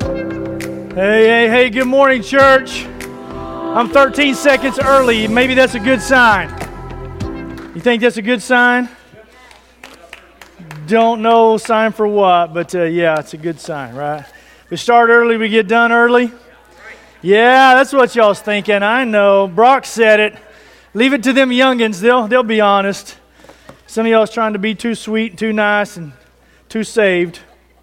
Hey, good morning, church. I'm 13 seconds early. Maybe that's a good sign. You think that's a good sign? Don't know sign for what, but yeah, it's a good sign, right? We start early, we get done early. Yeah, that's what y'all's thinking. I know. Brock said it. Leave it to them youngins. They'll be honest. Some of y'all's trying to be too sweet and too nice and too saved.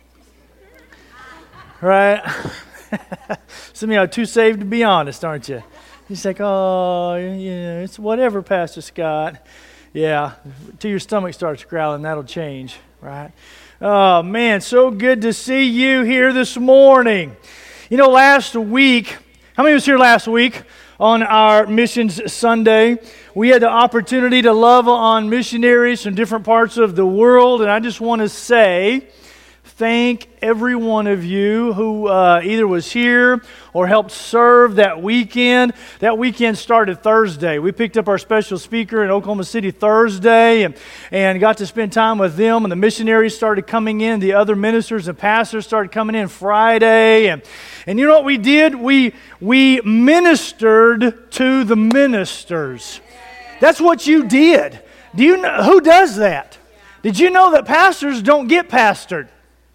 Right? Some of y'all are too saved to be honest, aren't you? He's like, oh, yeah, it's whatever, Pastor Scott. Yeah, till your stomach starts growling, that'll change, right? Oh, man, so good to see you here this morning. You know, last week, how many was here last week on our Missions Sunday? We had the opportunity to love on missionaries from different parts of the world, and I just want to say thank every one of you who either was here or helped serve that weekend. That weekend started Thursday. We picked up our special speaker in Oklahoma City Thursday and got to spend time with them. And the missionaries started coming in. The other ministers and pastors started coming in Friday. And you know what we did? We ministered to the ministers. That's what you did. Do you know who does that? Did you know that pastors don't get pastored?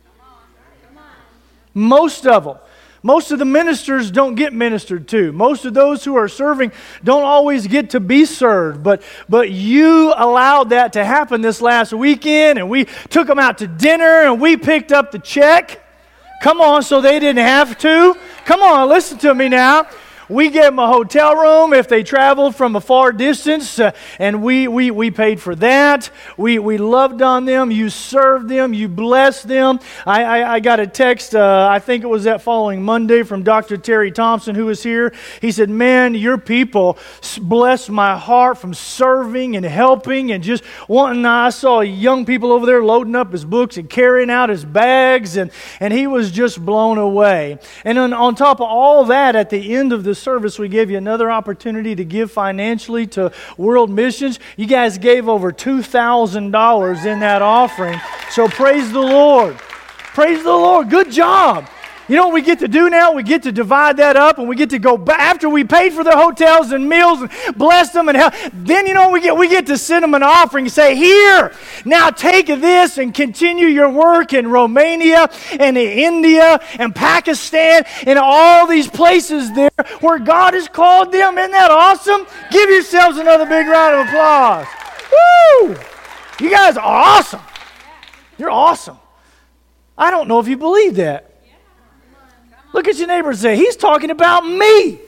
Most of them. Most of the ministers don't get ministered to. Most of those who are serving don't always get to be served. But you allowed that to happen this last weekend, and we took them out to dinner, and we picked up the check. Come on, so they didn't have to. Come on, listen to me now. We gave them a hotel room if they traveled from a far distance, and we paid for that. We loved on them. You served them. You blessed them. I got a text, I think it was that following Monday, from Dr. Terry Thompson, who was here. He said, man, your people blessed my heart from serving and helping and just wanting. I saw young people over there loading up his books and carrying out his bags, and he was just blown away. And on top of all that, at the end of the service, we gave you another opportunity to give financially to World Missions. You guys gave over $2,000 in that offering. So praise the Lord. Praise the Lord. Good job. You know what we get to do now? We get to divide that up, and we get to go back after we paid for their hotels and meals and bless them and help. Then you know what we get to send them an offering and say, here, now take this and continue your work in Romania and in India and Pakistan and all these places there where God has called them. Isn't that awesome? Give yourselves another big round of applause. Woo! You guys are awesome. You're awesome. I don't know if you believe that. Look at your neighbor and say, he's talking about me.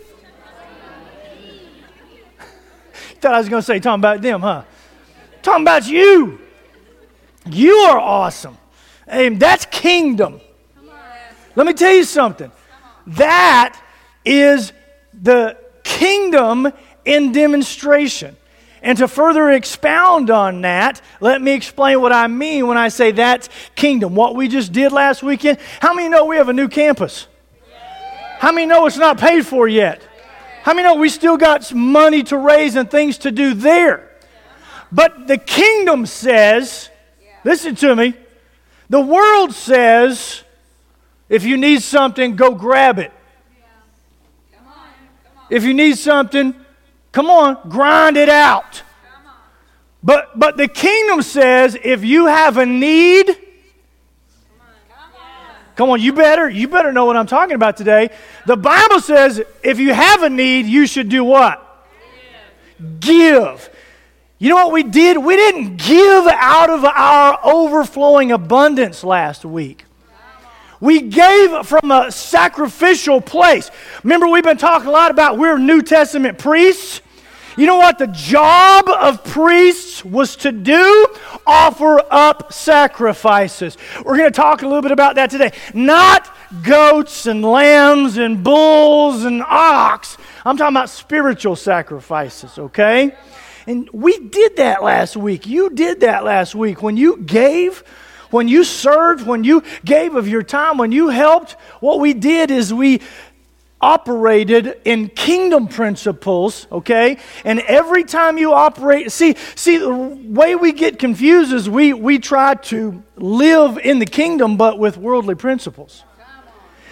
Thought I was going to say, talking about them, huh? Talking about you. You are awesome. Hey, that's kingdom. Let me tell you something. That is the kingdom in demonstration. And to further expound on that, let me explain what I mean when I say that's kingdom. What we just did last weekend. How many know we have a new campus? How many know it's not paid for yet? How many know we still got some money to raise and things to do there? But the kingdom says, listen to me, the world says, if you need something, go grab it. If you need something, come on, grind it out. But the kingdom says, if you have a need, come on, you better know what I'm talking about today. The Bible says if you have a need, you should do what? Give. You know what we did? We didn't give out of our overflowing abundance last week. We gave from a sacrificial place. Remember, we've been talking a lot about we're New Testament priests. You know what the job of priests was to do? Offer up sacrifices. We're going to talk a little bit about that today. Not goats and lambs and bulls and ox. I'm talking about spiritual sacrifices, okay? And we did that last week. You did that last week. When you gave, when you served, when you gave of your time, when you helped, what we did is we operated in kingdom principles, okay? And every time you operate, see, the way we get confused is we try to live in the kingdom, but with worldly principles.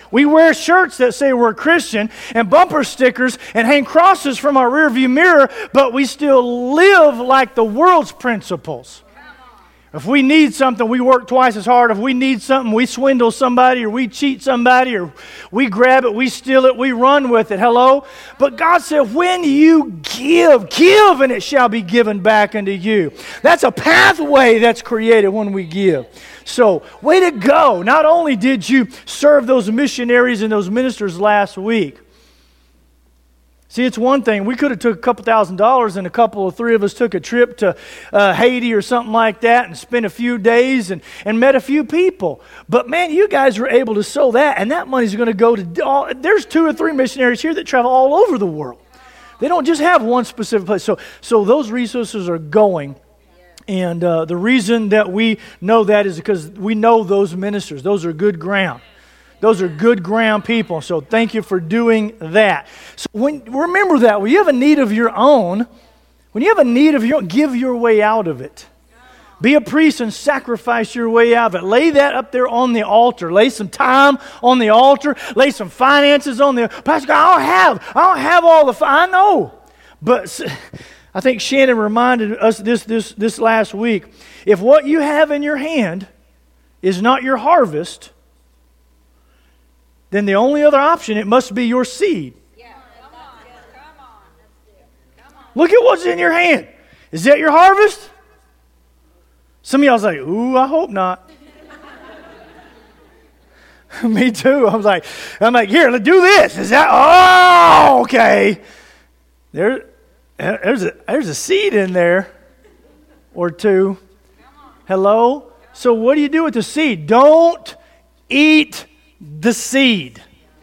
We wear shirts that say we're Christian and bumper stickers and hang crosses from our rearview mirror, but we still live like the world's principles. If we need something, we work twice as hard. If we need something, we swindle somebody or we cheat somebody or we grab it, we steal it, we run with it. Hello? But God said, when you give and it shall be given back unto you. That's a pathway that's created when we give. So, way to go. Not only did you serve those missionaries and those ministers last week. See, it's one thing. We could have took a couple $1,000s and a couple or three of us took a trip to Haiti or something like that and spent a few days and met a few people. But man, you guys were able to sow that, and that money's going to go to there's 2 or 3 missionaries here that travel all over the world. They don't just have one specific place. So those resources are going. And the reason that we know that is because we know those ministers. Those are good ground. Those are good ground people. So thank you for doing that. So remember that when you have a need of your own, give your way out of it. Be a priest and sacrifice your way out of it. Lay that up there on the altar. Lay some time on the altar. Lay some finances on the Pastor, I don't have all the I know. But I think Shannon reminded us this last week. If what you have in your hand is not your harvest, then the only other option, it must be your seed. Yeah. Come on. Look at what's in your hand. Is that your harvest? Some of y'all say, ooh, I hope not. Me too. I'm like, here, let's do this. Is that, oh, okay. There's a seed in there or two. Hello? So what do you do with the seed? Don't eat the seed.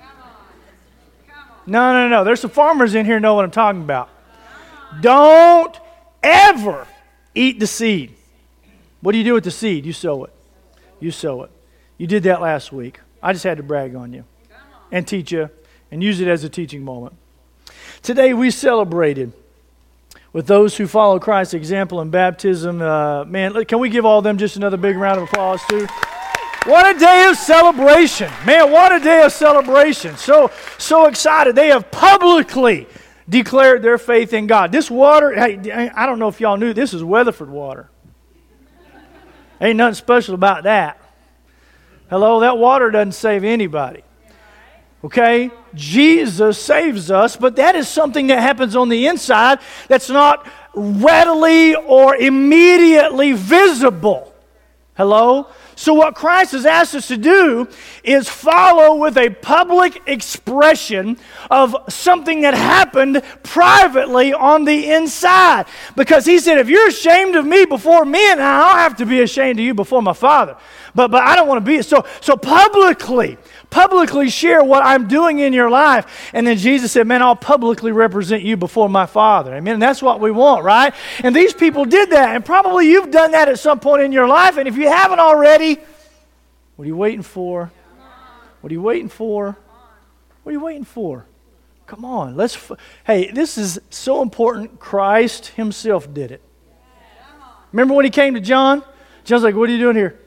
No. There's some farmers in here who know what I'm talking about. Don't ever eat the seed. What do you do with the seed? You sow it. You did that last week. I just had to brag on you and teach you and use it as a teaching moment. Today we celebrated with those who follow Christ's example in baptism. Man, can we give all of them just another big round of applause too? What a day of celebration. Man, what a day of celebration. So excited. They have publicly declared their faith in God. This water, hey, I don't know if y'all knew, this is Weatherford water. Ain't nothing special about that. Hello, that water doesn't save anybody. Okay? Jesus saves us, but that is something that happens on the inside that's not readily or immediately visible. Hello? So what Christ has asked us to do is follow with a public expression of something that happened privately on the inside. Because he said, if you're ashamed of me before men, I'll have to be ashamed of you before my Father. But I don't want to be so publicly share what I'm doing in your life. And then Jesus said, man, I'll publicly represent you before my Father. Amen. And that's what we want, right? And these people did that. And probably you've done that at some point in your life. And if you haven't already, what are you waiting for? What are you waiting for? What are you waiting for? Come on. Hey, this is so important. Christ himself did it. Remember when he came to John? John's like, what are you doing here?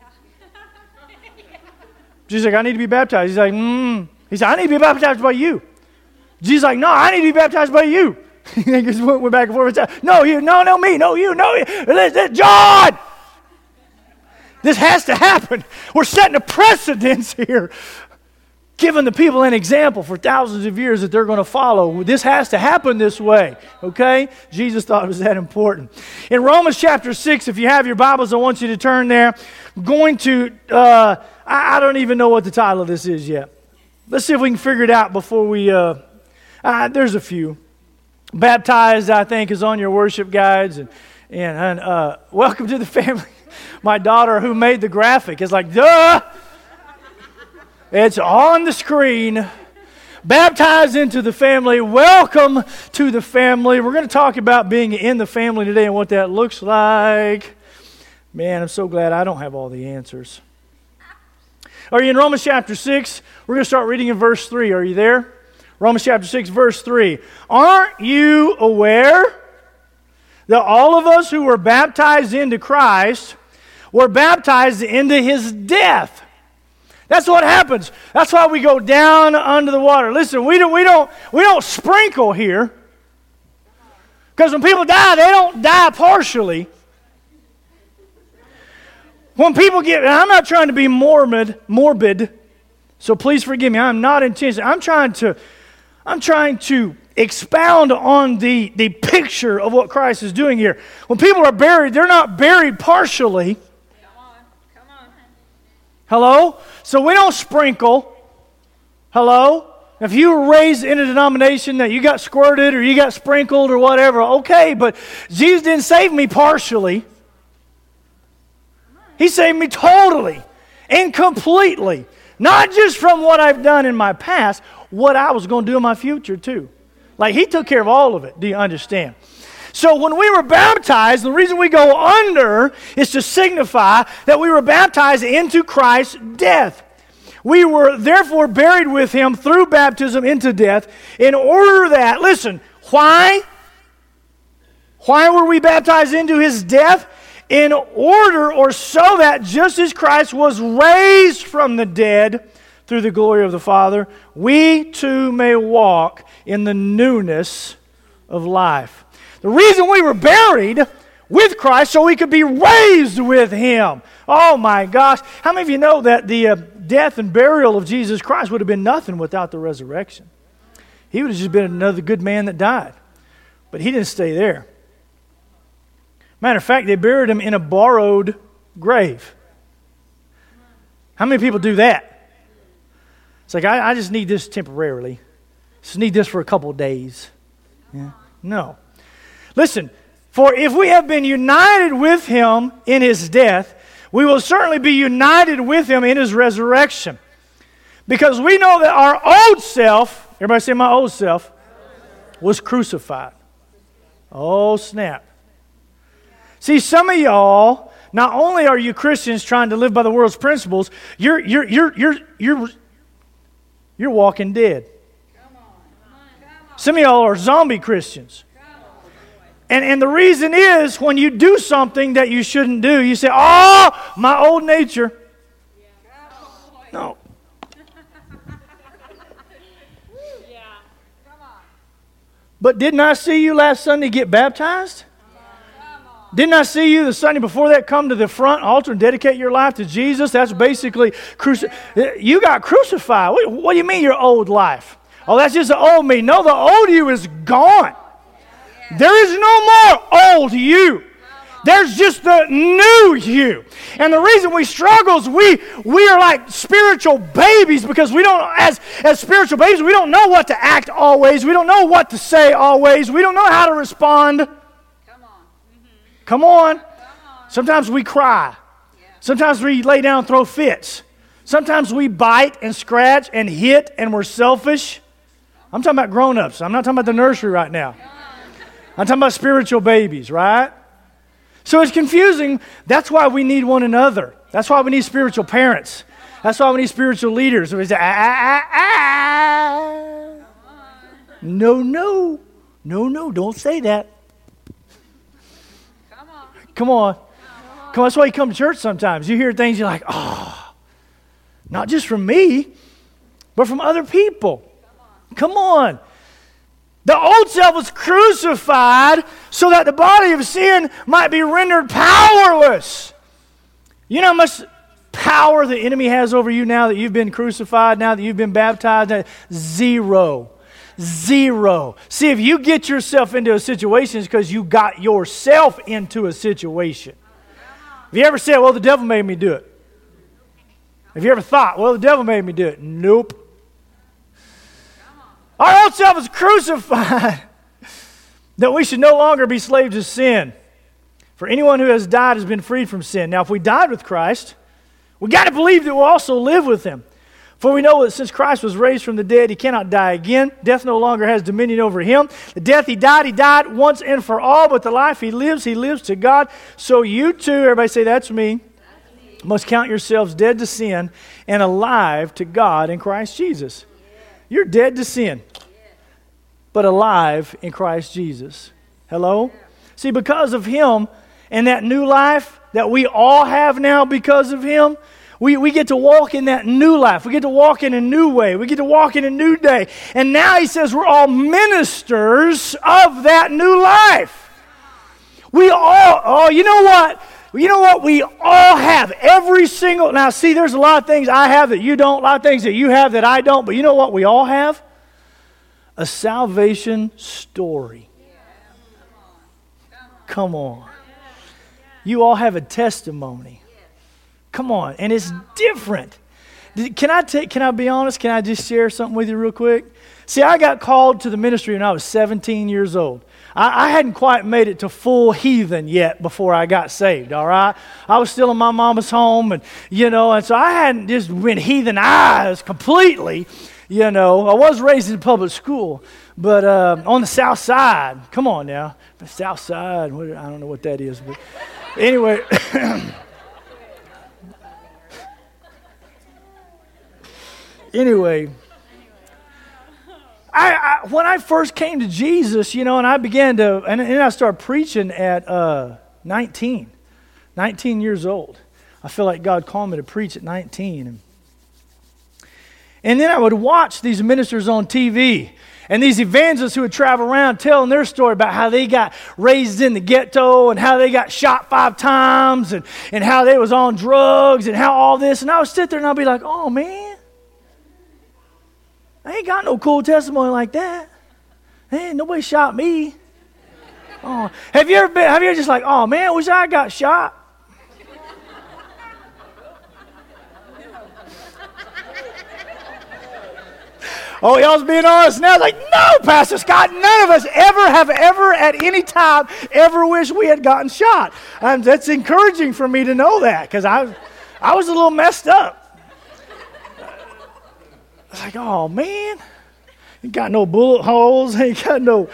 Jesus like, I need to be baptized. He's like, He said, I need to be baptized by you. Jesus like, no, I need to be baptized by you. He just went back and forth. No, you, no, me, no, you, no, you. John! This has to happen. We're setting a precedence here, giving the people an example for thousands of years that they're going to follow. This has to happen this way, okay? Jesus thought it was that important. In Romans chapter 6, if you have your Bibles, I want you to turn there. I'm going to, I don't even know what the title of this is yet. Let's see if we can figure it out before we, there's a few. Baptized, I think, is on your worship guides. And welcome to the family. My daughter, who made the graphic, is like, duh! It's on the screen. Baptized into the family. Welcome to the family. We're going to talk about being in the family today and what that looks like. Man, I'm so glad I don't have all the answers. Are you in Romans chapter 6? We're going to start reading in verse 3. Are you there? Romans chapter 6, verse 3. Aren't you aware that all of us who were baptized into Christ were baptized into his death? That's what happens. That's why we go down under the water. Listen, we don't sprinkle here. Because when people die, they don't die partially. When people get, and I'm not trying to be morbid, so please forgive me. I'm not intentional. I'm trying to expound on the picture of what Christ is doing here. When people are buried, they're not buried partially. Come on. Hello? So we don't sprinkle. Hello? If you were raised in a denomination that you got squirted or you got sprinkled or whatever, okay, but Jesus didn't save me partially. He saved me totally and completely. Not just from what I've done in my past, what I was going to do in my future too. Like He took care of all of it. Do you understand? So when we were baptized, the reason we go under is to signify that we were baptized into Christ's death. We were therefore buried with Him through baptism into death in order that, listen, why? Why were we baptized into His death? In order or so that just as Christ was raised from the dead through the glory of the Father, we too may walk in the newness of life. The reason we were buried with Christ so we could be raised with Him. Oh my gosh. How many of you know that the death and burial of Jesus Christ would have been nothing without the resurrection? He would have just been another good man that died. But He didn't stay there. Matter of fact, they buried Him in a borrowed grave. How many people do that? It's like, I just need this temporarily. Just need this for a couple of days. Yeah. No. Listen, for if we have been united with Him in His death, we will certainly be united with Him in His resurrection. Because we know that our old self, everybody say my old self, was crucified. Oh, snap. See, some of y'all, not only are you Christians trying to live by the world's principles, you're walking dead. Some of y'all are zombie Christians. And the reason is when you do something that you shouldn't do, you say, oh, my old nature. No. But didn't I see you last Sunday get baptized? Didn't I see you the Sunday before that come to the front altar and dedicate your life to Jesus? That's basically, you got crucified. What do you mean your old life? Oh, that's just the old me. No, the old you is gone. There is no more old you. There's just the new you. And the reason we struggle is we are like spiritual babies because we don't, as spiritual babies, we don't know what to act always. We don't know what to say always. We don't know how to respond. Come on. Sometimes we cry. Sometimes we lay down and throw fits. Sometimes we bite and scratch and hit and we're selfish. I'm talking about grown-ups. I'm not talking about the nursery right now. I'm talking about spiritual babies, right? So it's confusing. That's why we need one another. That's why we need spiritual parents. That's why we need spiritual leaders. We say, No, don't say that. Come on. That's why you come to church sometimes. You hear things, you're like, oh, not just from me, but from other people. Come on. The old self was crucified so that the body of sin might be rendered powerless. You know how much power the enemy has over you now that you've been crucified, now that you've been baptized? Zero. See, if you get yourself into a situation, it's because you got yourself into a situation. Have you ever said, well, the devil made me do it? Have you ever thought, well, the devil made me do it? Nope. Our old self is crucified that we should no longer be slaves of sin. For anyone who has died has been freed from sin. Now, if we died with Christ, we got to believe that we'll also live with Him. For we know that since Christ was raised from the dead, He cannot die again. Death no longer has dominion over Him. The death He died once and for all, but the life He lives to God. So you too, everybody say, that's me, must count yourselves dead to sin and alive to God in Christ Jesus. You're dead to sin, but alive in Christ Jesus. Hello? See, because of Him and that new life that we all have now because of Him, We get to walk in that new life. We get to walk in a new way. We get to walk in a new day. And now he says we're all ministers of that new life. We all, you know what? You know what we all have? Every single, now see, there's a lot of things I have that you don't, a lot of things that you have that I don't, but you know what we all have? A salvation story. Come on. You all have a testimony. Come on. And it's different. Can I be honest? Can I just share something with you real quick? See, I got called to the ministry when I was 17 years old. I hadn't quite made it to full heathen yet before I got saved, all right? I was still in my mama's home, and so I hadn't just been heathenized completely, I was raised in public school, but on the south side. Come on now. The south side, I don't know what that is, but anyway. Anyway. When I first came to Jesus, and I began to, and I started preaching at 19 years old. I feel like God called me to preach at 19. And then I would watch these ministers on TV and these evangelists who would travel around telling their story about how they got raised in the ghetto and how they got shot 5 times and how they was on drugs and how all this. And I would sit there and I'd be like, oh, man. I ain't got no cool testimony like that. Hey, nobody shot me. Oh, have you ever just like, oh man, I wish I got shot? Oh, y'all's being honest now. Like, no, Pastor Scott, none of us have ever at any time ever wished we had gotten shot. That's encouraging for me to know that because I was a little messed up. I was like, oh, man, ain't got no bullet holes, ain't got no,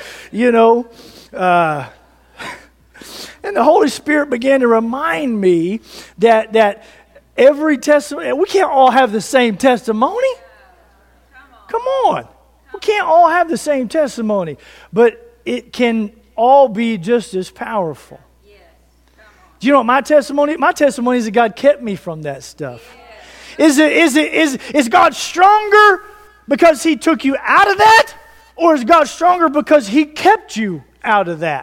and the Holy Spirit began to remind me that every testimony, we can't all have the same testimony. Come on. We can't all have the same testimony, but it can all be just as powerful. Do you know what my testimony? My testimony is that God kept me from that stuff. Is God stronger because He took you out of that? Or is God stronger because He kept you out of that?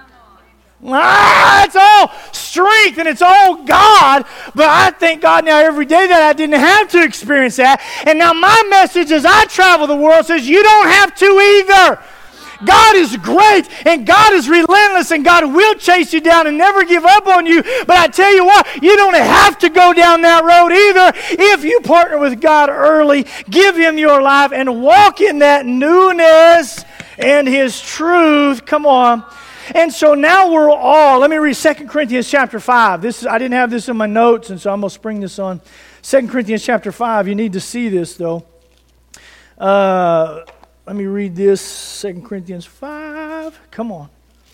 It's all strength and it's all God. But I thank God now every day that I didn't have to experience that. And now my message as I travel the world says you don't have to either. God is great and God is relentless and God will chase you down and never give up on you. But I tell you what, you don't have to go down that road either. If you partner with God early, give Him your life and walk in that newness and His truth. Come on. And so now we're all, let me read 2 Corinthians chapter 5. I didn't have this in my notes, and so I'm going to spring this on. 2 Corinthians chapter 5, you need to see this though. Let me read this, 2 Corinthians 5. Come on.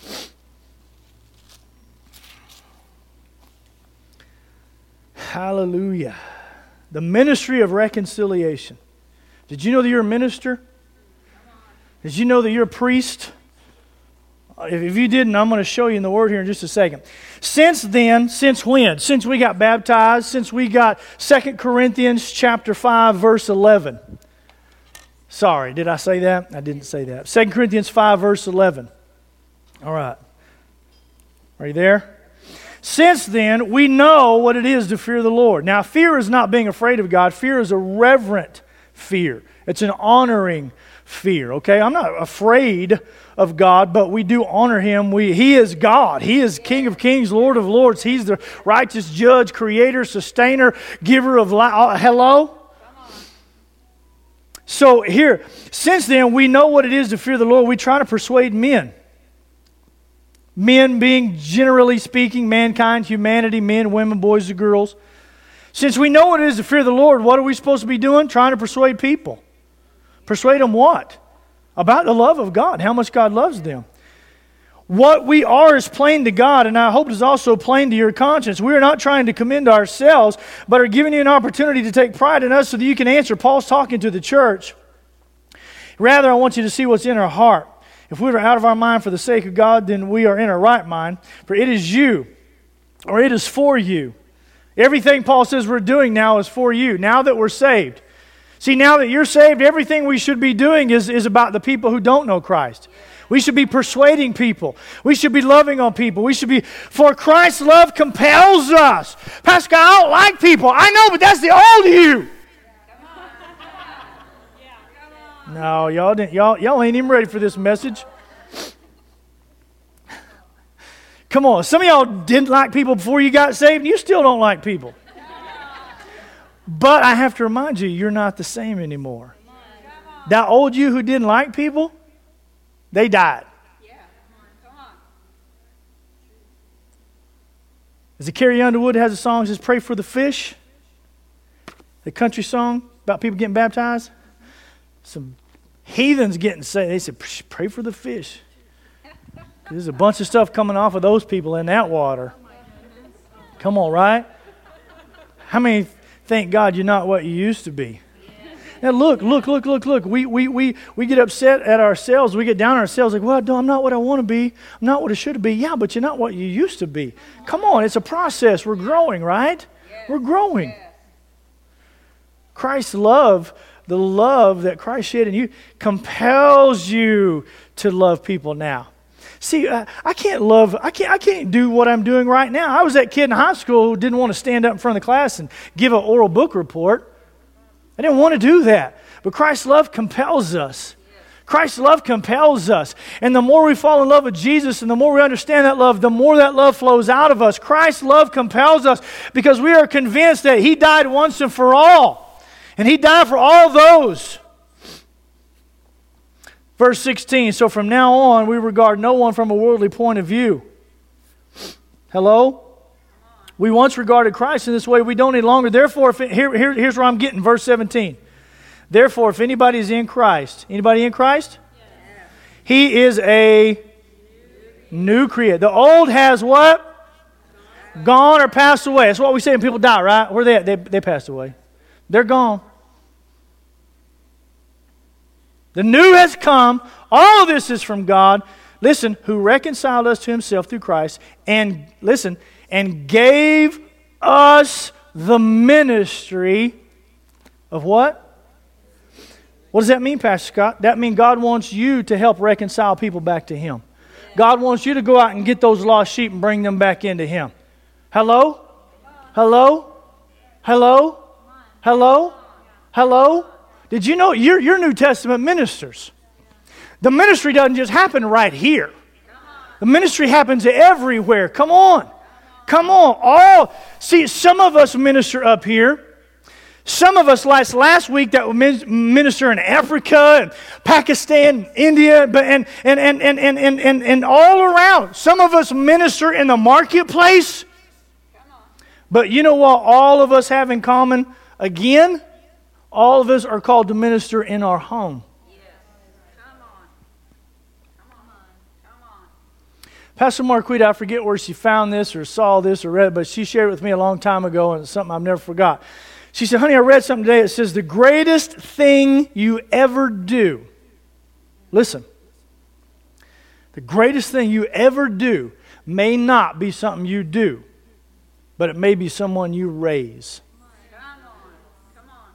Hallelujah. The ministry of reconciliation. Did you know that you're a minister? Did you know that you're a priest? If you didn't, I'm going to show you in the Word here in just a second. Since then, since when? Since we got baptized, since we got 2 Corinthians chapter 5, verse 11. Sorry, did I say that? I didn't say that. 2 Corinthians 5, verse 11. All right. Are you there? Since then, we know what it is to fear the Lord. Now, fear is not being afraid of God. Fear is a reverent fear. It's an honoring fear, okay? I'm not afraid of God, but we do honor Him. He is God. He is King of kings, Lord of lords. He's the righteous judge, creator, sustainer, giver of life. Hello? So here, since then, we know what it is to fear the Lord. We try to persuade men. Men being, generally speaking, mankind, humanity, men, women, boys, and girls. Since we know what it is to fear the Lord, what are we supposed to be doing? Trying to persuade people. Persuade them what? About the love of God, how much God loves them. What we are is plain to God, and I hope it is also plain to your conscience. We are not trying to commend ourselves, but are giving you an opportunity to take pride in us so that you can answer. Paul's talking to the church. Rather, I want you to see what's in our heart. If we are out of our mind for the sake of God, then we are in our right mind. For it is you, or it is for you. Everything Paul says we're doing now is for you, now that we're saved. See, now that you're saved, everything we should be doing is about the people who don't know Christ. We should be persuading people. We should be loving on people. For Christ's love compels us. Pastor, I don't like people. I know, but that's the old you. No, y'all ain't even ready for this message. Come on, some of y'all didn't like people before you got saved, and you still don't like people. But I have to remind you, you're not the same anymore. That old you who didn't like people, they died. As the Carrie Underwood has a song that says, "Pray for the fish." The country song about people getting baptized. Some heathens getting saved. They said, "Pray for the fish." There's a bunch of stuff coming off of those people in that water. Come on, right? How many thank God you're not what you used to be? Now look. We get upset at ourselves. We get down on ourselves like, well, no, I'm not what I want to be. I'm not what I should be. Yeah, but you're not what you used to be. Come on, it's a process. We're growing, right? We're growing. Christ's love, the love that Christ shed in you, compels you to love people now. See, I can't do what I'm doing right now. I was that kid in high school who didn't want to stand up in front of the class and give an oral book report. I didn't want to do that. But Christ's love compels us. Christ's love compels us. And the more we fall in love with Jesus and the more we understand that love, the more that love flows out of us. Christ's love compels us because we are convinced that He died once and for all. And He died for all those. Verse 16, so from now on, we regard no one from a worldly point of view. Hello? We once regarded Christ in this way. We don't any longer. Therefore, here's where I'm getting. Verse 17. Therefore, if anybody is in Christ. Anybody in Christ? Yes. He is a new creature. The old has what? Gone or passed away. That's what we say when people die, right? Where are they at? They passed away. They're gone. The new has come. All of this is from God. Listen, who reconciled us to Himself through Christ. And listen, and gave us the ministry of what? What does that mean, Pastor Scott? That means God wants you to help reconcile people back to Him. God wants you to go out and get those lost sheep and bring them back into Him. Hello? Hello? Hello? Hello? Hello? Did you know you're New Testament ministers? The ministry doesn't just happen right here. The ministry happens everywhere. Come on. Come on. See, some of us minister up here. Some of us last week that minister in Africa and Pakistan, India, and all around. Some of us minister in the marketplace. But you know what all of us have in common? Again, all of us are called to minister in our home. Pastor Marquita, I forget where she found this or saw this or read it, but she shared it with me a long time ago, and it's something I've never forgot. She said, honey, I read something today that says the greatest thing you ever do, listen, the greatest thing you ever do may not be something you do, but it may be someone you raise. Come on.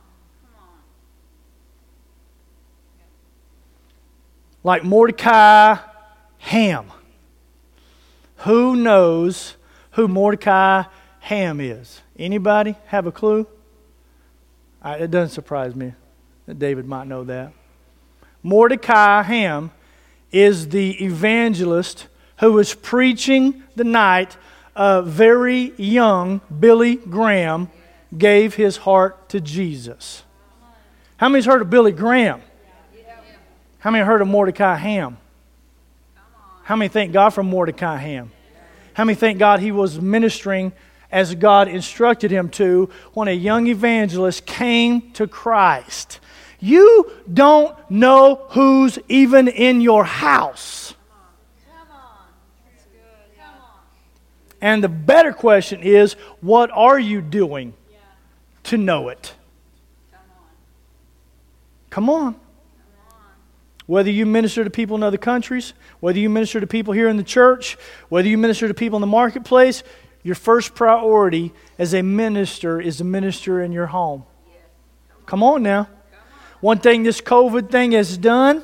Like Mordecai Ham. Who knows who Mordecai Ham is? Anybody have a clue? It doesn't surprise me that David might know that. Mordecai Ham is the evangelist who was preaching the night very young Billy Graham gave his heart to Jesus. How many's heard of Billy Graham? How many heard of Mordecai Ham? How many thank God for Mordecai Ham? How many thank God he was ministering as God instructed him to when a young evangelist came to Christ? You don't know who's even in your house. And the better question is, what are you doing to know it? Come on. Whether you minister to people in other countries, whether you minister to people here in the church, whether you minister to people in the marketplace, your first priority as a minister is to minister in your home. Come on now. One thing this COVID thing has done,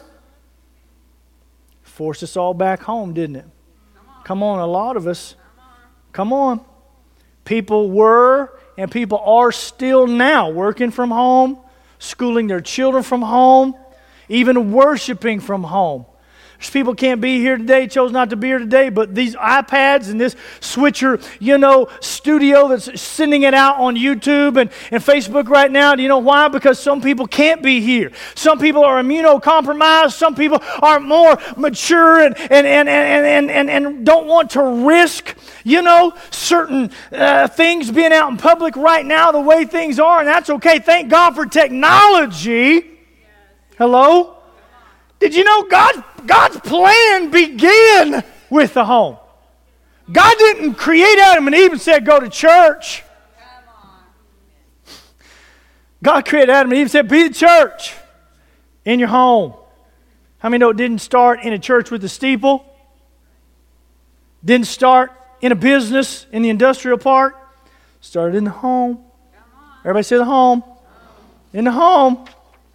forced us all back home, didn't it? Come on, a lot of us. Come on. People were and people are still now working from home, schooling their children from home, even worshiping from home. There's people can't be here today, chose not to be here today, but these iPads and this switcher, studio that's sending it out on YouTube and Facebook right now. Do you know why? Because some people can't be here. Some people are immunocompromised. Some people are more mature and don't want to risk, certain things being out in public right now the way things are, and that's okay. Thank God for technology. Hello? Did you know God's plan began with the home? God didn't create Adam and Eve and said, go to church. God created Adam and Eve and said, be the church in your home. How many know it didn't start in a church with a steeple? Didn't start in a business in the industrial park? Started in the home. Everybody say the home. In the home.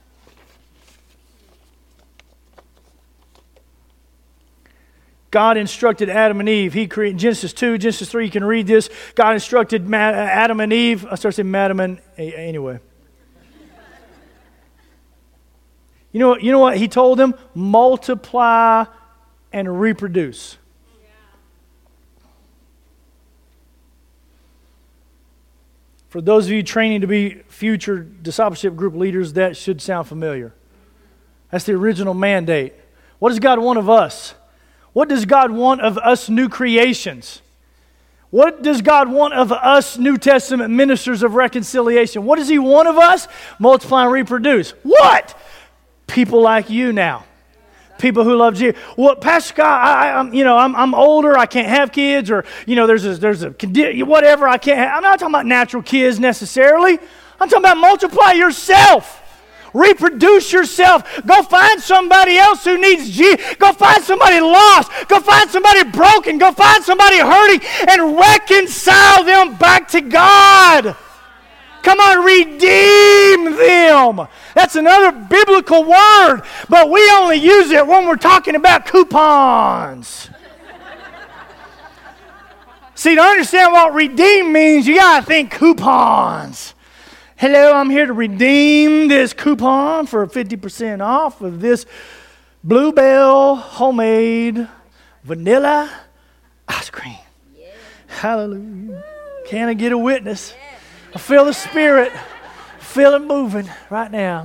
God instructed Adam and Eve. He created Genesis 2, Genesis 3. You can read this. God instructed Adam and Eve. I started saying Madam and anyway. You know what He told them? Multiply and reproduce. For those of you training to be future discipleship group leaders, that should sound familiar. That's the original mandate. What does God want of us? What does God want of us new creations? What does God want of us New Testament ministers of reconciliation? What does He want of us? Multiply and reproduce. What? People like you now. People who love Jesus. Well, Pastor Scott, I'm older. I can't have kids, or there's a whatever. I can't. I'm not talking about natural kids necessarily. I'm talking about multiply yourself. Reproduce yourself. Go find somebody else who needs Jesus. Go find somebody lost. Go find somebody broken. Go find somebody hurting and reconcile them back to God. Come on, redeem them. That's another biblical word, but we only use it when we're talking about coupons. See, to understand what redeem means, you got to think coupons. Hello, I'm here to redeem this coupon for 50% off of this Bluebell homemade vanilla ice cream. Yeah. Hallelujah. Can I get a witness? Yeah. I feel the Spirit. Feel it moving right now.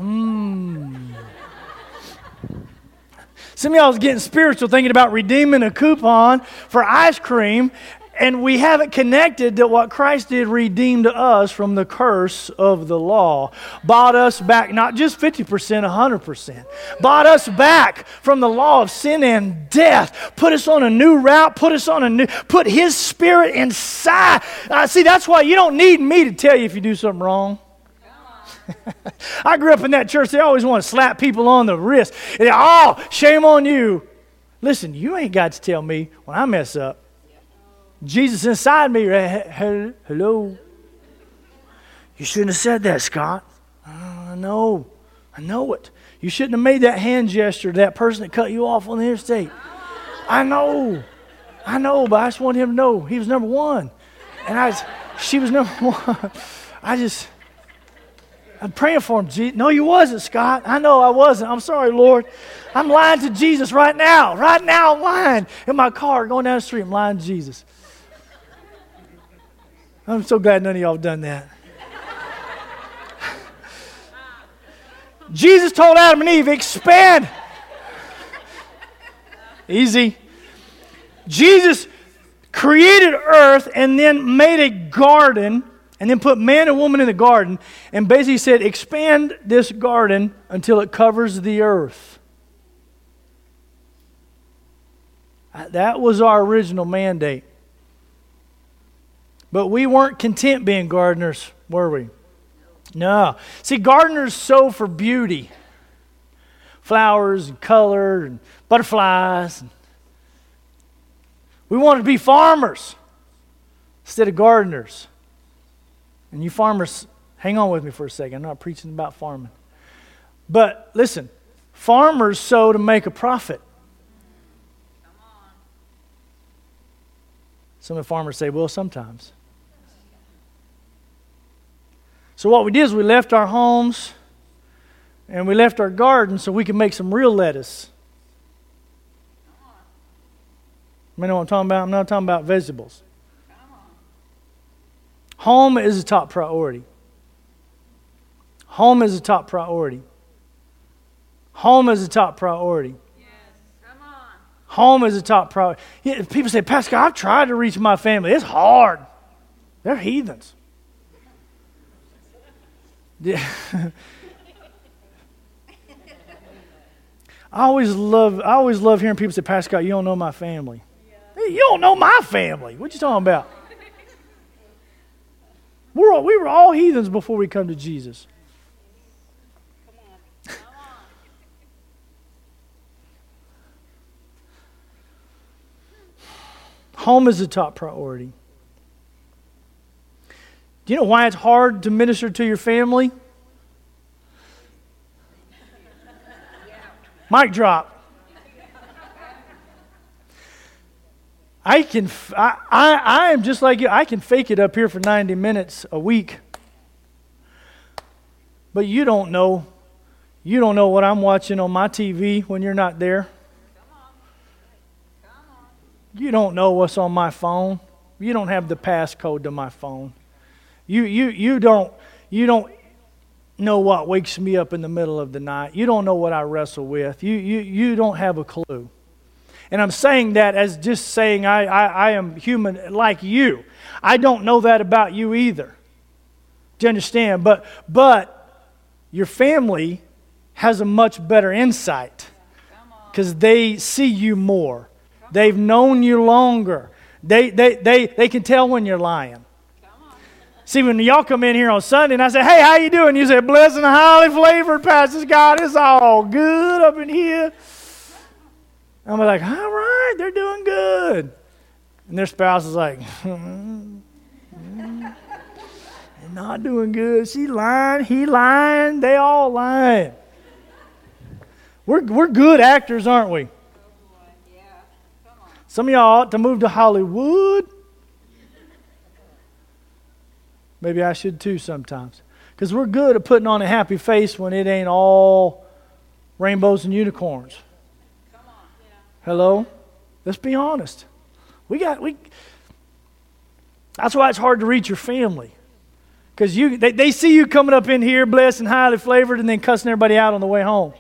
Some of y'all is getting spiritual thinking about redeeming a coupon for ice cream. And we haven't connected that what Christ did redeemed us from the curse of the law. Bought us back, not just 50%, 100%. Bought us back from the law of sin and death. Put us on a new route. Put His Spirit inside. See, that's why you don't need me to tell you if you do something wrong. I grew up in that church. They always want to slap people on the wrist. And shame on you. Listen, you ain't got to tell me when I mess up. Jesus inside me, hello. You shouldn't have said that, Scott. I know it. You shouldn't have made that hand gesture to that person that cut you off on the interstate. I know, but I just want him to know he was number one. And she was number one. I'm praying for him, Jesus. No, you wasn't, Scott. I know I wasn't. I'm sorry, Lord. I'm lying to Jesus right now. Right now, I'm lying in my car going down the street. I'm lying to Jesus. I'm so glad none of y'all have done that. Jesus told Adam and Eve, expand. Easy. Jesus created earth and then made a garden and then put man and woman in the garden and basically said, expand this garden until it covers the earth. That was our original mandate. But we weren't content being gardeners, were we? No. See, gardeners sow for beauty. Flowers and color and butterflies. We wanted to be farmers. instead of gardeners. And you farmers, hang on with me for a second. I'm not preaching about farming. But listen, farmers sow to make a profit. Some of the farmers say, well, sometimes. So what we did is we left our homes and we left our garden so we could make some real lettuce. You know what I'm talking about? I'm not talking about vegetables. Home is a top priority. Home is a top priority. Home is a top priority. Yes, come on. Home is a top priority. Yeah, people say, Pastor, I've tried to reach my family. It's hard. They're heathens. Yeah. I always love hearing people say, Pastor Scott, you don't know my family. Yeah. Hey, you don't know my family. What you talking about? We were all heathens before we come to Jesus. Come on. Home is a top priority. Do you know why it's hard to minister to your family? Mic drop. I am just like you. I can fake it up here for 90 minutes a week. But you don't know what I'm watching on my TV when you're not there. You don't know what's on my phone. You don't have the passcode to my phone. You don't know what wakes me up in the middle of the night. You don't know what I wrestle with. You don't have a clue. And I'm saying that as just saying I am human like you. I don't know that about you either. Do you understand? But your family has a much better insight because they see you more. They've known you longer. They can tell when you're lying. See, when y'all come in here on Sunday and I say, hey, how you doing? You say, blessed and highly flavored, Pastor Scott. It's all good up in here. I'm like, all right, they're doing good. And their spouse is like, they're not doing good. She lying, he lying, they all lying. We're good actors, aren't we? Yeah. Come on. Some of y'all ought to move to Hollywood. Maybe I should too sometimes. Because we're good at putting on a happy face when it ain't all rainbows and unicorns. Come on. Yeah. Hello? Let's be honest. That's why it's hard to reach your family. Because they see you coming up in here blessed and highly flavored and then cussing everybody out on the way home.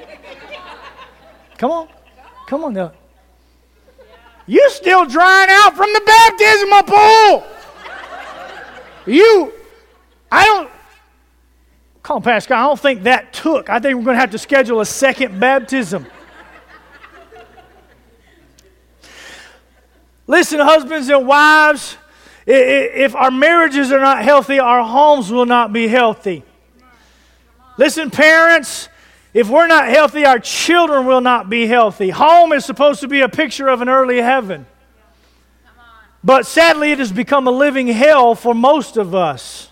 Come on. Come on now. You still drying out from the baptismal pool. Come on, Pastor, I don't think that took. I think we're going to have to schedule a second baptism. Listen, husbands and wives, if our marriages are not healthy, our homes will not be healthy. Listen, parents, if we're not healthy, our children will not be healthy. Home is supposed to be a picture of an early heaven. But sadly, it has become a living hell for most of us.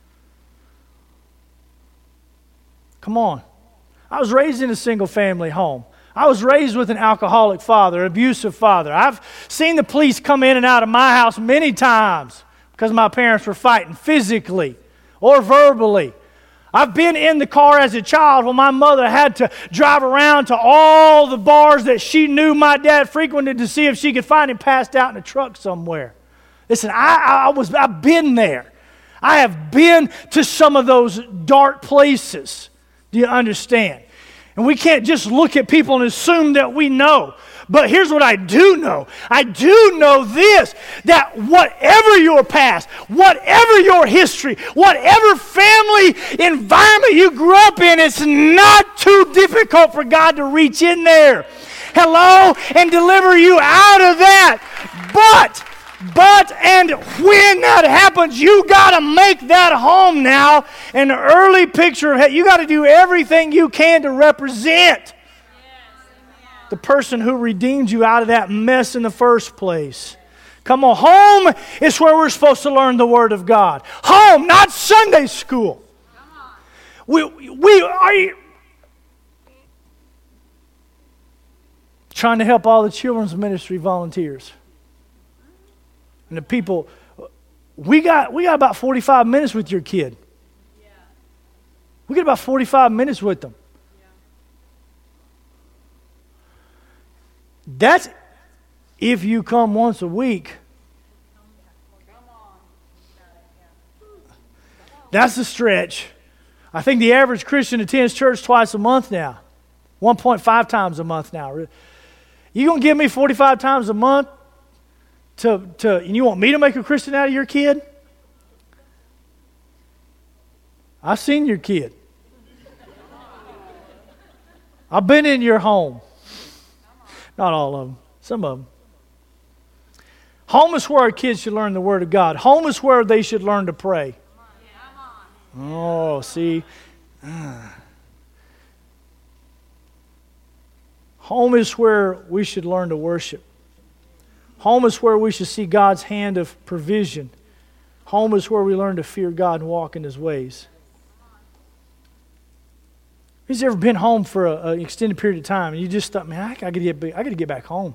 Come on. I was raised in a single-family home. I was raised with an alcoholic father, abusive father. I've seen the police come in and out of my house many times because my parents were fighting physically or verbally. I've been in the car as a child when my mother had to drive around to all the bars that she knew my dad frequented to see if she could find him passed out in a truck somewhere. Listen, I've been there. I have been to some of those dark places. Do you understand? And we can't just look at people and assume that we know. But here's what I do know. I do know this, that whatever your past, whatever your history, whatever family environment you grew up in, it's not too difficult for God to reach in there. Hello? And deliver you out of that. But and when that happens, you got to make that home now an early picture of it. You got to do everything you can to represent the person who redeemed you out of that mess in the first place. Come on, home is where we're supposed to learn the Word of God. Home, not Sunday school. We are trying to help all the children's ministry volunteers. And the people, we got about 45 minutes with your kid. We get about 45 minutes with them. That's if you come once a week. That's a stretch. I think the average Christian attends church twice a month now. 1.5 times a month now. You going to give me 45 times a month and you want me to make a Christian out of your kid? I've seen your kid. I've been in your home. Not all of them. Some of them. Home is where our kids should learn the Word of God. Home is where they should learn to pray. Oh, see. Home is where we should learn to worship. Home is where we should see God's hand of provision. Home is where we learn to fear God and walk in His ways. Who's ever been home for an extended period of time and you just thought, man, I got to get back home.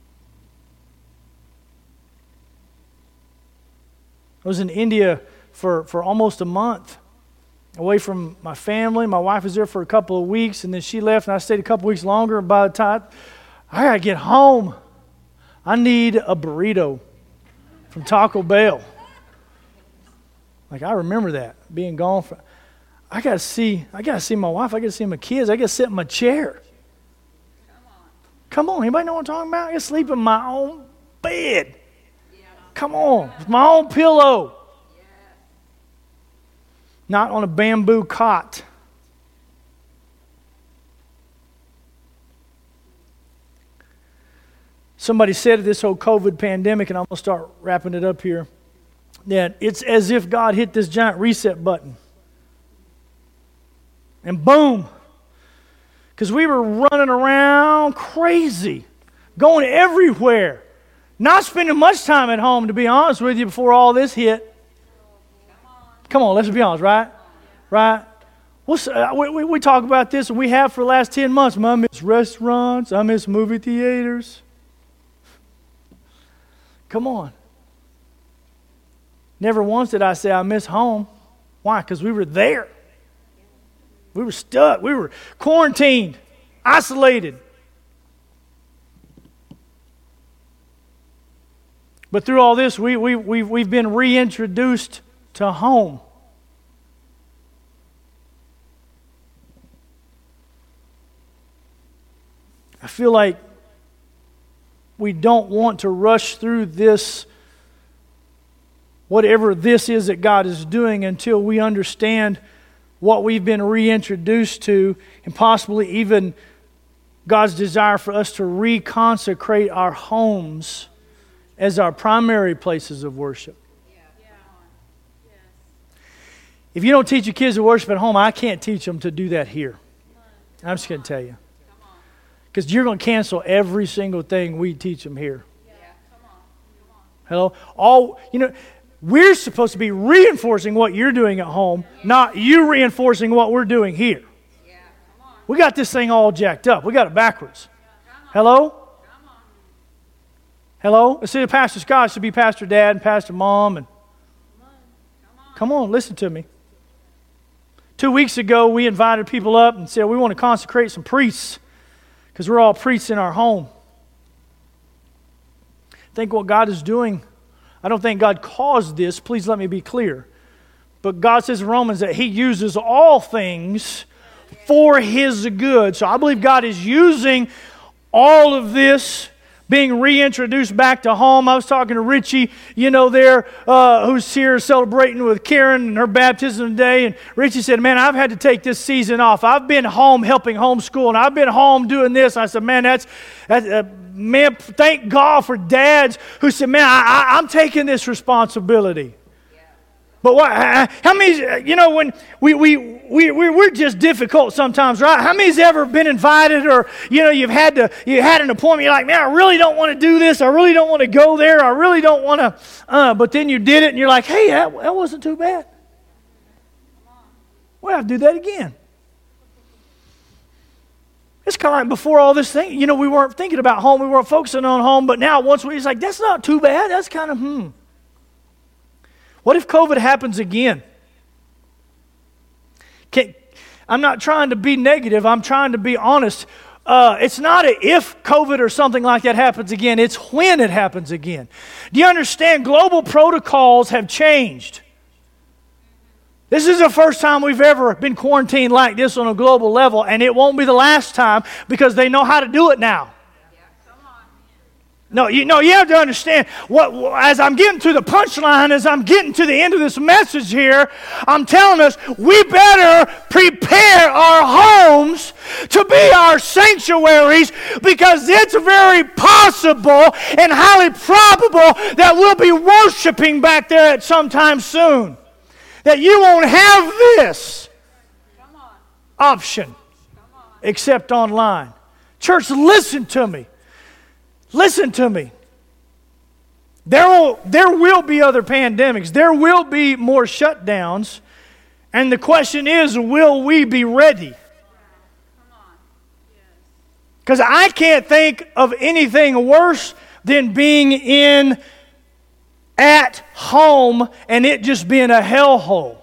I was in India for almost a month, away from my family. My wife was there for a couple of weeks, and then she left, and I stayed a couple of weeks longer. And by the time I got to get home, I need a burrito from Taco Bell. Like, I remember that, being gone. I got to see my wife. I got to see my kids. I got to sit in my chair. Come on. Anybody know what I'm talking about? I got to sleep in my own bed. Come on, with my own pillow. Not on a bamboo cot. Somebody said at this whole COVID pandemic, and I'm going to start wrapping it up here, that it's as if God hit this giant reset button. And boom. Because we were running around crazy, going everywhere. Not spending much time at home, to be honest with you, before all this hit. Come on, let's be honest, right? Right? We talk about this, and we have for the last 10 months. I miss restaurants. I miss movie theaters. Come on. Never once did I say I miss home. Why? Because we were there. We were stuck. We were quarantined, isolated. But through all this, we've been reintroduced to home. I feel like we don't want to rush through this, whatever this is that God is doing, until we understand what we've been reintroduced to, and possibly even God's desire for us to reconsecrate our homes as our primary places of worship. If you don't teach your kids to worship at home, I can't teach them to do that here. I'm just going to tell you. Because you're going to cancel every single thing we teach them here. Hello? We're supposed to be reinforcing what you're doing at home, not you reinforcing what we're doing here. We got this thing all jacked up. We got it backwards. Hello? Hello? Instead of Pastor Scott, it should be Pastor Dad and Pastor Mom. And come on, listen to me. 2 weeks ago, we invited people up and said we want to consecrate some priests because we're all priests in our home. I think what God is doing, I don't think God caused this. Please let me be clear. But God says in Romans that He uses all things for His good. So I believe God is using all of this being reintroduced back to home. I was talking to Richie, who's here celebrating with Karen and her baptism today. And Richie said, man, I've had to take this season off. I've been home helping homeschool, and I've been home doing this. I said, man, man, thank God for dads who said, man, I'm taking this responsibility. But how many, when we're just difficult sometimes, right? How many's ever been invited or, you had an appointment, you're like, man, I really don't want to do this. I really don't want to go there. I really don't want to, but then you did it and you're like, hey, that wasn't too bad. Well, I'll do that again. It's kind of like before all this thing, we weren't thinking about home. We weren't focusing on home, but now it's like, that's not too bad. That's kind of, What if COVID happens again? I'm not trying to be negative. I'm trying to be honest. It's not a if COVID or something like that happens again. It's when it happens again. Do you understand? Global protocols have changed. This is the first time we've ever been quarantined like this on a global level, and it won't be the last time because they know how to do it now. No, you have to understand, as I'm getting to the punchline, as I'm getting to the end of this message here, I'm telling us we better prepare our homes to be our sanctuaries because it's very possible and highly probable that we'll be worshiping back there at some time soon. That you won't have this option except online. Church, listen to me. Listen to me. There will be other pandemics. There will be more shutdowns. And the question is, will we be ready? Because I can't think of anything worse than being at home and it just being a hellhole.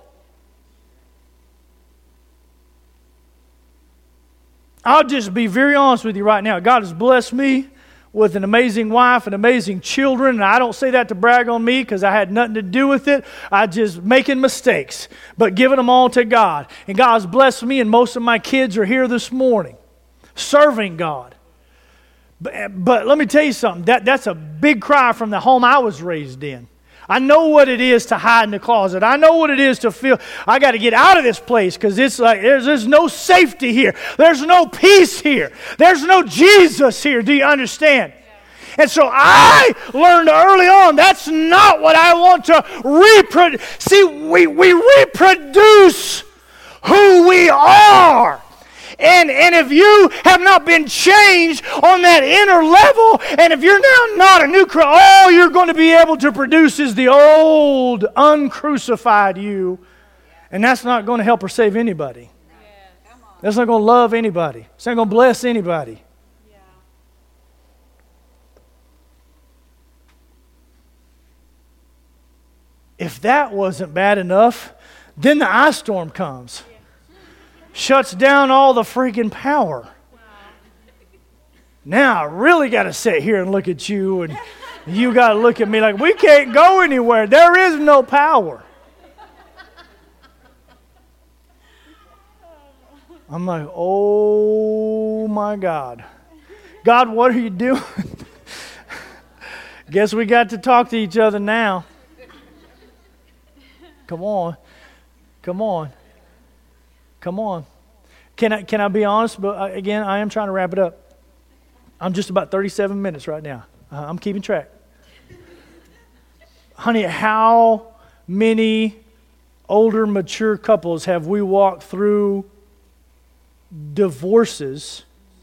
I'll just be very honest with you right now. God has blessed me with an amazing wife and amazing children. And I don't say that to brag on me because I had nothing to do with it. I just making mistakes, but giving them all to God. And God has blessed me, and most of my kids are here this morning serving God. But let me tell you something. That's a big cry from the home I was raised in. I know what it is to hide in the closet. I know what it is to feel, I got to get out of this place because it's like there's no safety here. There's no peace here. There's no Jesus here. Do you understand? Yeah. And so I learned early on that's not what I want to reproduce. See, we reproduce who we are. And if you have not been changed on that inner level, and if you're now not a new creature, all you're going to be able to produce is the old, uncrucified you. And that's not going to help or save anybody. That's not going to love anybody. It's not going to bless anybody. If that wasn't bad enough, then the ice storm comes. Shuts down all the freaking power. Now I really got to sit here and look at you, and you got to look at me like we can't go anywhere. There is no power. I'm like, oh my God. God, what are you doing? Guess we got to talk to each other now. Come on. Come on. Come on. Can I be honest? But again, I am trying to wrap it up. I'm just about 37 minutes right now. I'm keeping track. Honey, how many older, mature couples have we walked through divorces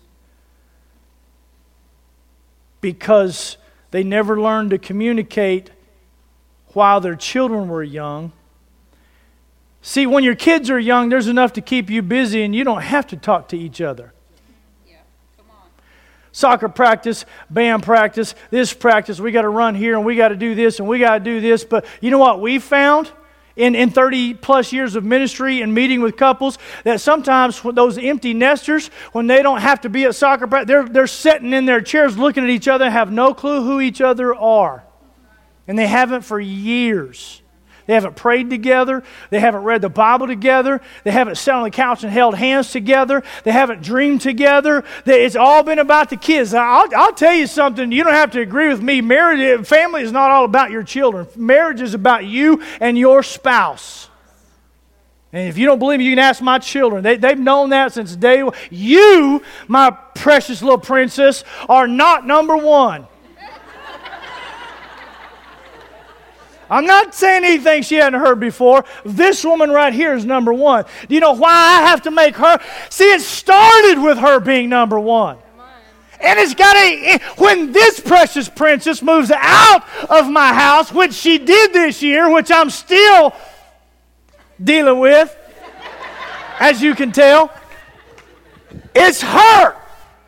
because they never learned to communicate while their children were young? See, when your kids are young, there's enough to keep you busy and you don't have to talk to each other. Yeah, come on. Soccer practice, band practice, this practice, we got to run here and we got to do this and we got to do this. But you know what we found in 30 plus years of ministry and meeting with couples? That sometimes those empty nesters, when they don't have to be at soccer practice, they're sitting in their chairs looking at each other and have no clue who each other are. And they haven't for years. They haven't prayed together. They haven't read the Bible together. They haven't sat on the couch and held hands together. They haven't dreamed together. It's all been about the kids. I'll tell you something. You don't have to agree with me. Marriage, family is not all about your children. Marriage is about you and your spouse. And if you don't believe me, you can ask my children. They've known that since day one. You, my precious little princess, are not number one. I'm not saying anything she hadn't heard before. This woman right here is number one. Do you know why I have to make her? See, it started with her being number one. And it's got when this precious princess moves out of my house, which she did this year, which I'm still dealing with, as you can tell, it's her.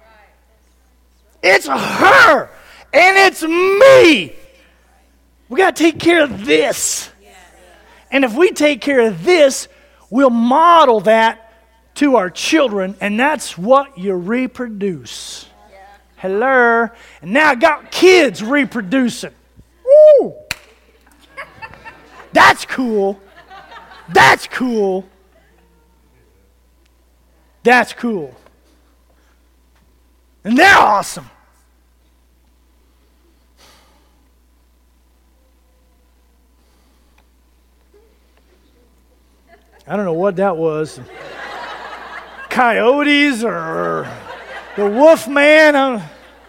It's her. And it's me. We got to take care of this. And if we take care of this, we'll model that to our children, and that's what you reproduce. Hello. And now I got kids reproducing. Woo! That's cool. That's cool. That's cool. And they're awesome. I don't know what that was. Coyotes or the wolf man.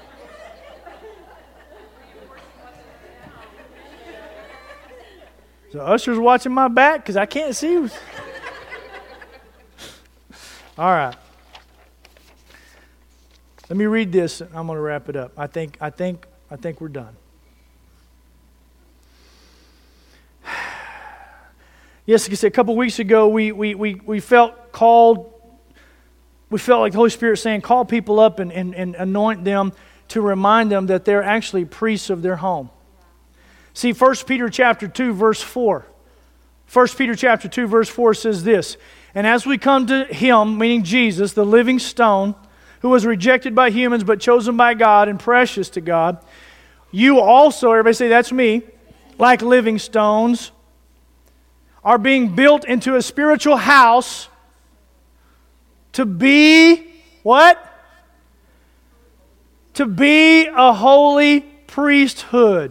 So Usher's watching my back because I can't see. All right. Let me read this. I'm going to wrap it up. I think we're done. Yes, like I said, a couple weeks ago, we felt called. We felt like the Holy Spirit saying, call people up and anoint them to remind them that they're actually priests of their home. See, 1 Peter chapter 2, verse 4. 1 Peter chapter 2, verse 4 says this, and as we come to Him, meaning Jesus, the living stone, who was rejected by humans but chosen by God and precious to God, you also, everybody say, that's me, like living stones, are being built into a spiritual house to be, what? To be a holy priesthood.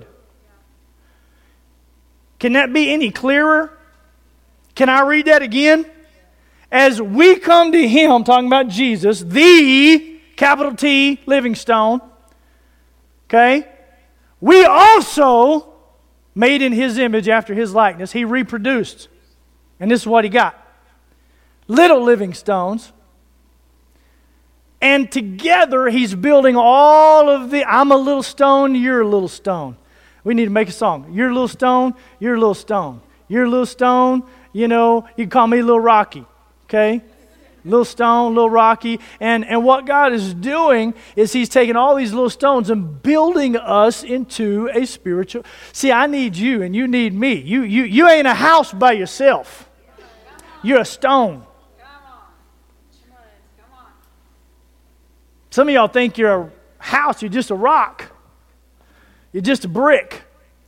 Can that be any clearer? Can I read that again? As we come to Him, talking about Jesus, the, capital T, living stone, okay? We also, made in His image after His likeness, He reproduced. And this is what He got. Little living stones. And together He's building all of the, I'm a little stone, you're a little stone. We need to make a song. You're a little stone, you're a little stone. You're a little stone, you know, you can call me Little Rocky, okay? Little stone, Little Rocky. And what God is doing is He's taking all these little stones and building us into a spiritual. See, I need you and you need me. You ain't a house by yourself. You're a stone. Some of y'all think you're a house, you're just a rock. You're just a brick.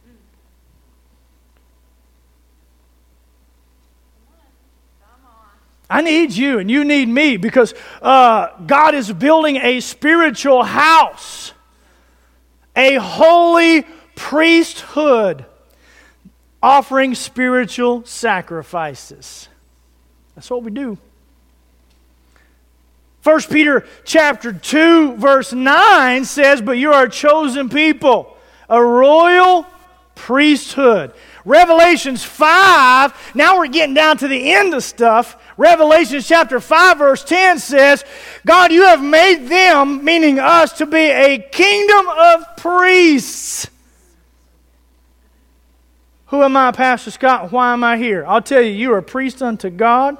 I need you and you need me because God is building a spiritual house, a holy priesthood, offering spiritual sacrifices. That's what we do. 1 Peter chapter 2 verse 9 says, but you are a chosen people, a royal priesthood. Revelations 5, now we're getting down to the end of stuff. Revelation chapter 5 verse 10 says, God, you have made them, meaning us, to be a kingdom of priests. Who am I, Pastor Scott? Why am I here? I'll tell you, you are a priest unto God.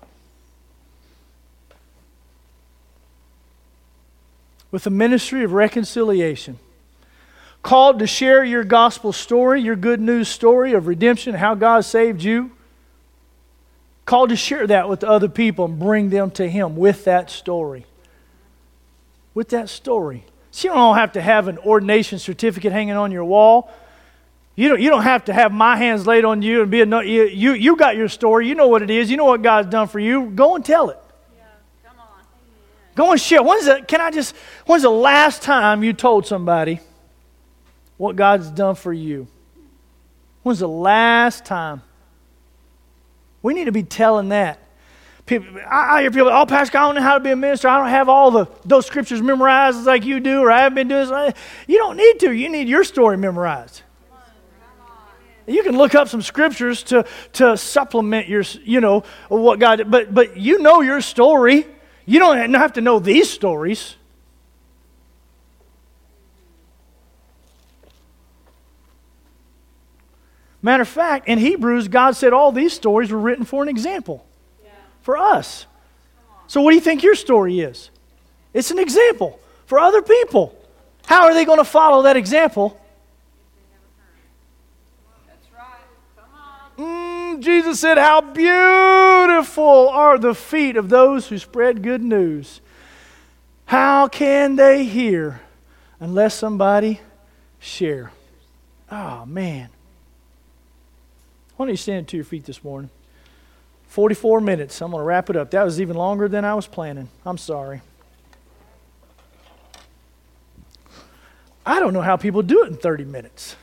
With a ministry of reconciliation. Called to share your gospel story, your good news story of redemption, how God saved you. Called to share that with other people and bring them to Him with that story. With that story. So you don't have to have an ordination certificate hanging on your wall. You don't have to have my hands laid on you and be you got your story. You know what it is. You know what God's done for you. Go and tell it. Go and share. When's the last time you told somebody what God's done for you? When's the last time? We need to be telling that. I hear people, oh, Pastor, I don't know how to be a minister. I don't have all those scriptures memorized like you do, or I haven't been doing this. You don't need to. You need your story memorized. You can look up some scriptures to supplement your, what God, but you know your story. You don't have to know these stories. Matter of fact, in Hebrews, God said all these stories were written for an example. For us. So what do you think your story is? It's an example for other people. How are they going to follow that example? That's right. Come on. Jesus said, how beautiful are the feet of those who spread good news. How can they hear unless somebody share? Oh, man. Why don't you stand to your feet this morning? 44 minutes. I'm going to wrap it up. That was even longer than I was planning. I'm sorry. I don't know how people do it in 30 minutes.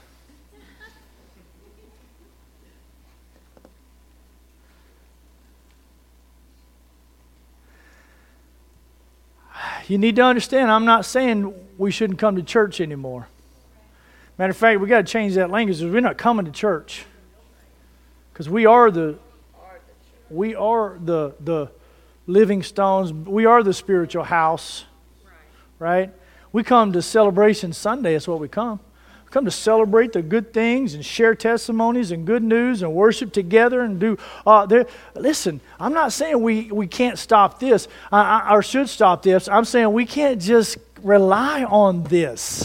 You need to understand, I'm not saying we shouldn't come to church anymore. Matter of fact, we got to change that language. We're not coming to church. Because we are the living stones. We are the spiritual house, right? We come to Celebration Sunday. That's what we come. We come to celebrate the good things and share testimonies and good news and worship together and do. Listen, I'm not saying we can't stop this or should stop this. I'm saying we can't just rely on this.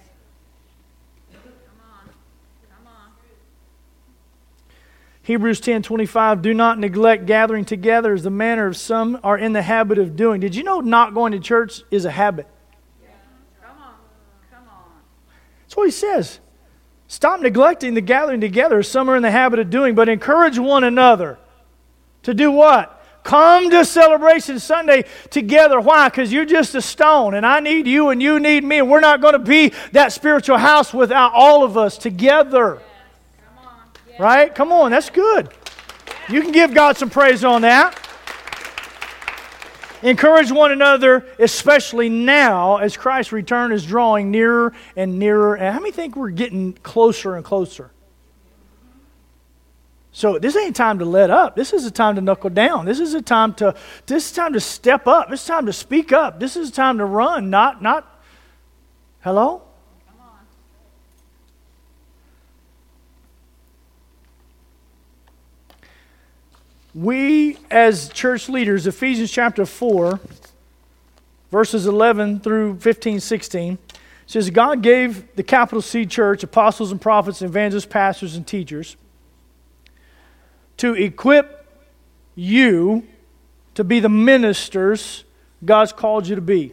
Hebrews 10:25, do not neglect gathering together as the manner of some are in the habit of doing. Did you know not going to church is a habit? Yeah. Come on. That's what he says. Stop neglecting the gathering together as some are in the habit of doing, but encourage one another to do what? Come to Celebration Sunday together. Why? Because you're just a stone, and I need you and you need me, and we're not going to be that spiritual house without all of us together. Right? Come on, that's good. You can give God some praise on that. Encourage one another, especially now as Christ's return is drawing nearer and nearer. And how many think we're getting closer and closer? So this ain't time to let up. This is a time to knuckle down. This is a time to step up. This is time to speak up. This is a time to run, not hello? We, as church leaders, Ephesians chapter 4, verses 11 through 15, 16, says, God gave the capital C church apostles and prophets, evangelists, pastors, and teachers to equip you to be the ministers God's called you to be.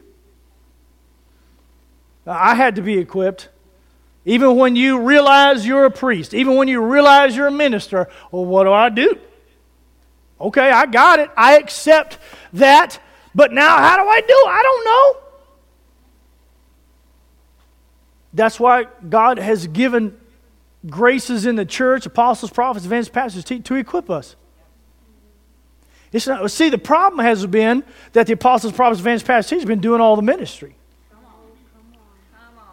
Now, I had to be equipped. Even when you realize you're a priest, even when you realize you're a minister, well, what do? Okay, I got it. I accept that. But now how do I do it? I don't know. That's why God has given graces in the church, apostles, prophets, evangelists, pastors, to equip us. It's not, see, the problem has been that the apostles, prophets, evangelists, pastors, teachers have been doing all the ministry. Come on.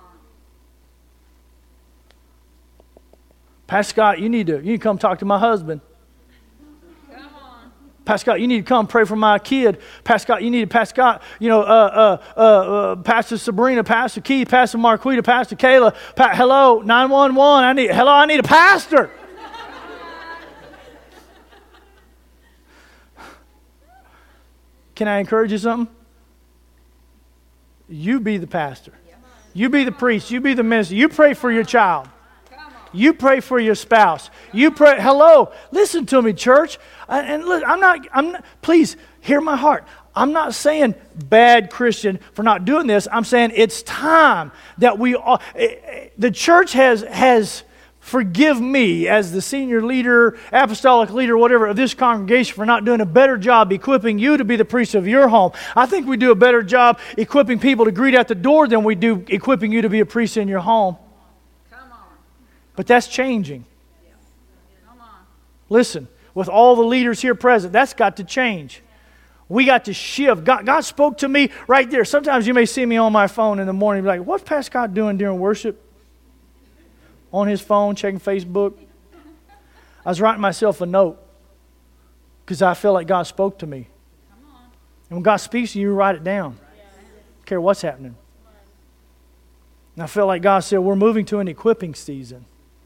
Pastor Scott, you need to come talk to my husband. Pastor Scott, you need to come pray for my kid. Pastor Scott, you need to, Pastor Scott, Pastor Sabrina, Pastor Keith, Pastor Marquita, Pastor Kayla. Hello, 911. I need a pastor. Can I encourage you something? You be the pastor. You be the priest. You be the minister. You pray for your child. You pray for your spouse. You pray. Hello, listen to me, church. And look, I'm not. Please hear my heart. I'm not saying bad Christian for not doing this. I'm saying it's time that we all. The church has. Forgive me as the senior leader, apostolic leader, whatever, of this congregation for not doing a better job equipping you to be the priest of your home. I think we do a better job equipping people to greet at the door than we do equipping you to be a priest in your home. But that's changing. Listen, with all the leaders here present, that's got to change. We got to shift. God spoke to me right there. Sometimes you may see me on my phone in the morning and be like, what's Pastor Scott doing during worship? On his phone, checking Facebook. I was writing myself a note because I felt like God spoke to me. And when God speaks to you, you write it down. Don't care what's happening. And I felt like God said, we're moving to an equipping season.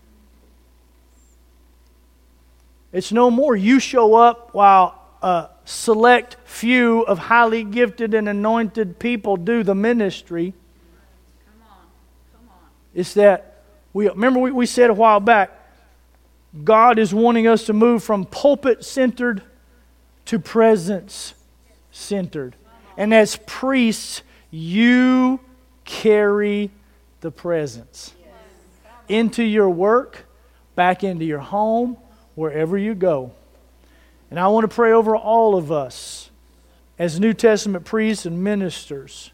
It's no more you show up while a select few of highly gifted and anointed people do the ministry. Come on. It's that, we said a while back, God is wanting us to move from pulpit-centered to presence-centered. And as priests, you carry the presence into your work, back into your home, wherever you go. And I want to pray over all of us as New Testament priests and ministers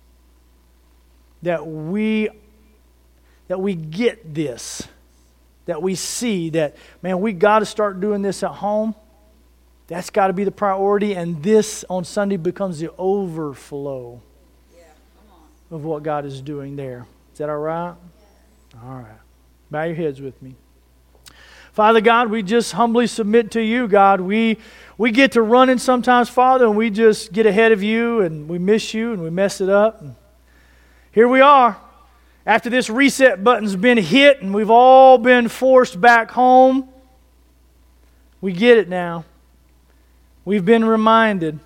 that we get this, that we see that, man, we got to start doing this at home. That's got to be the priority, and this on Sunday becomes the overflow of what God is doing there. Is that all right? All right. Bow your heads with me. Father God, we just humbly submit to you, God. We get to running sometimes, Father, and we just get ahead of you, and we miss you, and we mess it up. And here we are. After this reset button's been hit, and we've all been forced back home, we get it now. We've been reminded.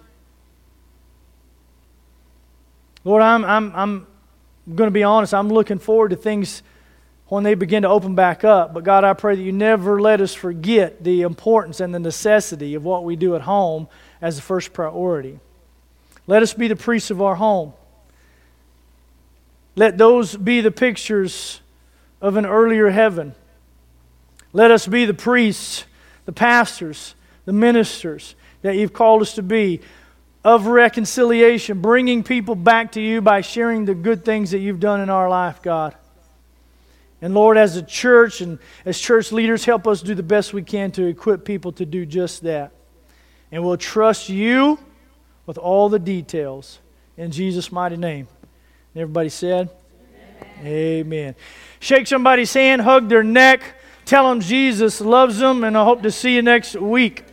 Lord, I'm going to be honest. I'm looking forward to things when they begin to open back up. But God, I pray that you never let us forget the importance and the necessity of what we do at home as the first priority. Let us be the priests of our home. Let those be the pictures of an earlier heaven. Let us be the priests, the pastors, the ministers that you've called us to be, of reconciliation, bringing people back to you by sharing the good things that you've done in our life, God. And Lord, as a church and as church leaders, help us do the best we can to equip people to do just that. And we'll trust you with all the details. In Jesus' mighty name. And everybody said, Amen. Amen. Shake somebody's hand, hug their neck, tell them Jesus loves them, and I hope to see you next week.